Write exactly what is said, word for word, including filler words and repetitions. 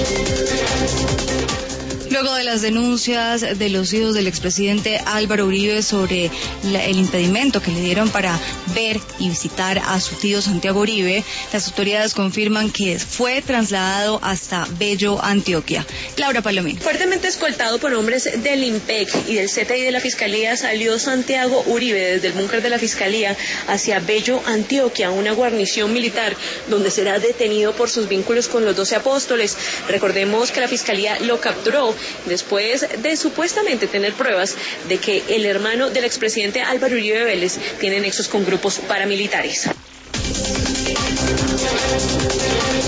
Luego de las denuncias de los hijos del expresidente Álvaro Uribe sobre la, el impedimento que le dieron para ver y visitar a su tío Santiago Uribe, las autoridades confirman que fue trasladado hasta Bello, Antioquia. Laura Palomino. Fuertemente escoltado por hombres del IMPEC y del C T I de la Fiscalía, salió Santiago Uribe desde el búnker de la Fiscalía hacia Bello, Antioquia, una guarnición militar donde será detenido por sus vínculos con los doce apóstoles. Recordemos que la Fiscalía lo capturó después de supuestamente tener pruebas de que el hermano del expresidente Álvaro Uribe Vélez tiene nexos con grupos paramilitares.